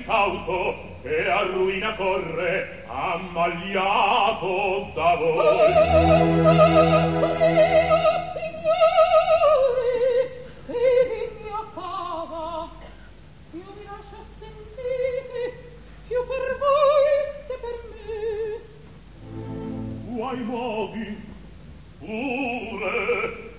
incauto e a ruina corre ammagliato da voi. Signore, vedi mia casa, io mi lascio sentite più per voi che per me. Tuoi modi pure